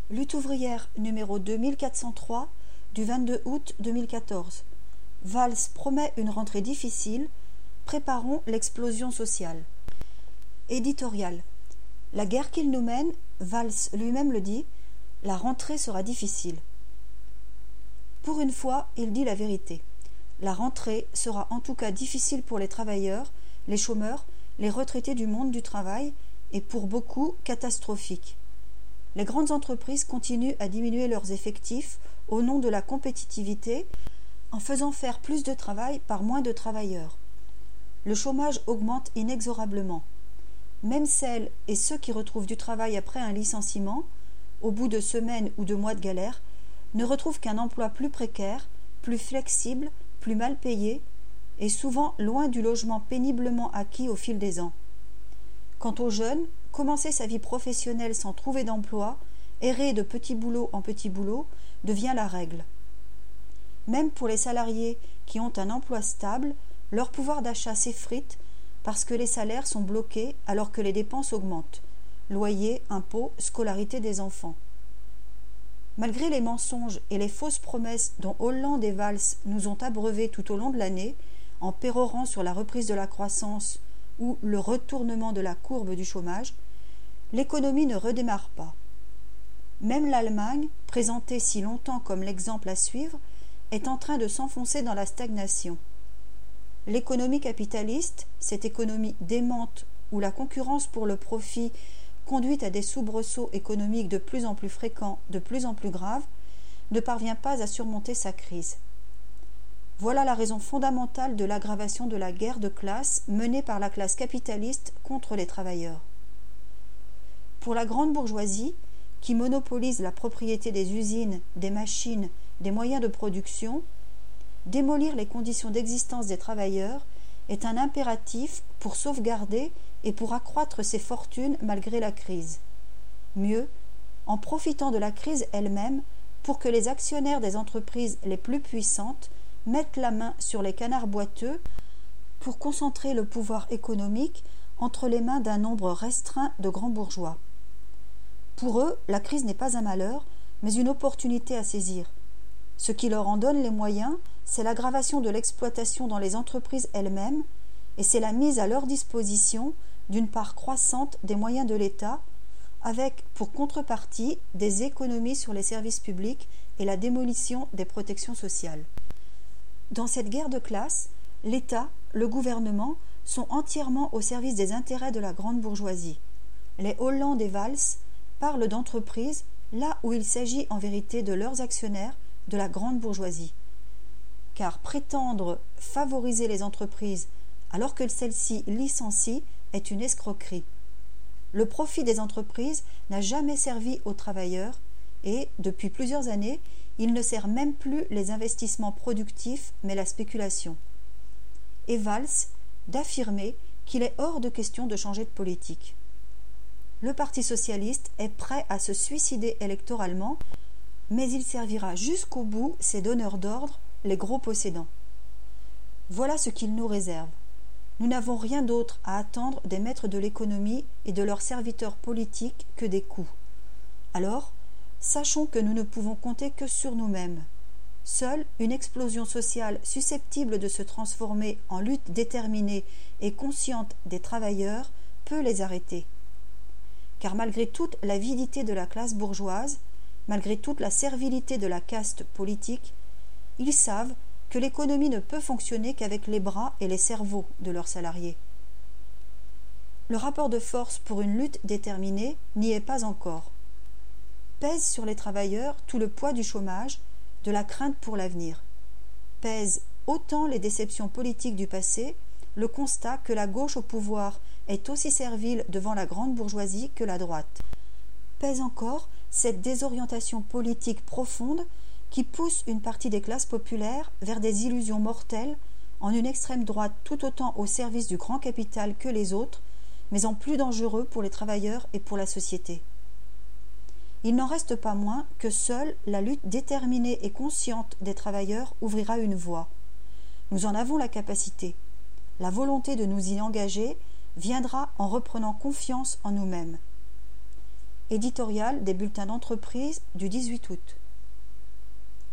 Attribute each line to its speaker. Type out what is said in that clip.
Speaker 1: Lutte ouvrière numéro 2403 du 22 août 2014. Valls promet une rentrée difficile. Préparons l'explosion sociale. Éditorial. La guerre qu'il nous mène, Valls lui-même le dit, la rentrée sera difficile. Pour une fois, il dit la vérité. La rentrée sera en tout cas difficile pour les travailleurs, les chômeurs, les retraités du monde du travail et pour beaucoup catastrophique. Les grandes entreprises continuent à diminuer leurs effectifs au nom de la compétitivité en faisant faire plus de travail par moins de travailleurs. Le chômage augmente inexorablement. Même celles et ceux qui retrouvent du travail après un licenciement, au bout de semaines ou de mois de galère, ne retrouvent qu'un emploi plus précaire, plus flexible, plus mal payé et souvent loin du logement péniblement acquis au fil des ans. Quant aux jeunes, commencer sa vie professionnelle sans trouver d'emploi, errer de petit boulot en petit boulot, devient la règle. Même pour les salariés qui ont un emploi stable, leur pouvoir d'achat s'effrite parce que les salaires sont bloqués alors que les dépenses augmentent. Loyer, impôts, scolarité des enfants. Malgré les mensonges et les fausses promesses dont Hollande et Valls nous ont abreuvés tout au long de l'année, en pérorant sur la reprise de la croissance ou le retournement de la courbe du chômage, l'économie ne redémarre pas. Même l'Allemagne, présentée si longtemps comme l'exemple à suivre, est en train de s'enfoncer dans la stagnation. L'économie capitaliste, cette économie démente où la concurrence pour le profit conduit à des soubresauts économiques de plus en plus fréquents, de plus en plus graves, ne parvient pas à surmonter sa crise. Voilà la raison fondamentale de l'aggravation de la guerre de classe menée par la classe capitaliste contre les travailleurs. Pour la grande bourgeoisie, qui monopolise la propriété des usines, des machines, des moyens de production, démolir les conditions d'existence des travailleurs est un impératif pour sauvegarder et pour accroître ses fortunes malgré la crise. Mieux, en profitant de la crise elle-même pour que les actionnaires des entreprises les plus puissantes mettent la main sur les canards boiteux pour concentrer le pouvoir économique entre les mains d'un nombre restreint de grands bourgeois. Pour eux, la crise n'est pas un malheur, mais une opportunité à saisir. Ce qui leur en donne les moyens, c'est l'aggravation de l'exploitation dans les entreprises elles-mêmes, et c'est la mise à leur disposition d'une part croissante des moyens de l'État, avec pour contrepartie des économies sur les services publics et la démolition des protections sociales. Dans cette guerre de classe, l'État, le gouvernement sont entièrement au service des intérêts de la grande bourgeoisie. Les Hollande et Valls parlent d'entreprises là où il s'agit en vérité de leurs actionnaires, de la grande bourgeoisie. Car prétendre favoriser les entreprises alors que celles-ci licencient est une escroquerie. Le profit des entreprises n'a jamais servi aux travailleurs et, depuis plusieurs années, il ne sert même plus les investissements productifs mais la spéculation. Et Valls d'affirmer qu'il est hors de question de changer de politique. Le Parti socialiste est prêt à se suicider électoralement, mais il servira jusqu'au bout ses donneurs d'ordre, les gros possédants. Voilà ce qu'il nous réserve. Nous n'avons rien d'autre à attendre des maîtres de l'économie et de leurs serviteurs politiques que des coups. Alors, sachons que nous ne pouvons compter que sur nous-mêmes. Seule une explosion sociale susceptible de se transformer en lutte déterminée et consciente des travailleurs peut les arrêter. Car malgré toute l'avidité de la classe bourgeoise, malgré toute la servilité de la caste politique, ils savent que l'économie ne peut fonctionner qu'avec les bras et les cerveaux de leurs salariés. Le rapport de force pour une lutte déterminée n'y est pas encore. Pèse sur les travailleurs tout le poids du chômage, de la crainte pour l'avenir. Pèsent autant les déceptions politiques du passé, le constat que la gauche au pouvoir est aussi servile devant la grande bourgeoisie que la droite. Pèse encore cette désorientation politique profonde qui pousse une partie des classes populaires vers des illusions mortelles en une extrême droite tout autant au service du grand capital que les autres, mais en plus dangereux pour les travailleurs et pour la société. Il n'en reste pas moins que seule la lutte déterminée et consciente des travailleurs ouvrira une voie. Nous en avons la capacité. La volonté de nous y engager viendra en reprenant confiance en nous-mêmes. Éditorial des bulletins d'entreprise du 18 août.